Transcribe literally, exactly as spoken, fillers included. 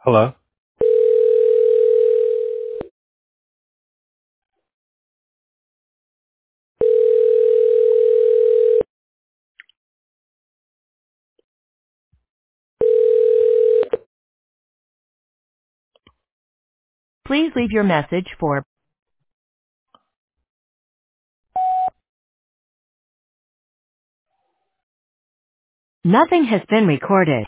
Hello? Please leave your message for nothing has been recorded.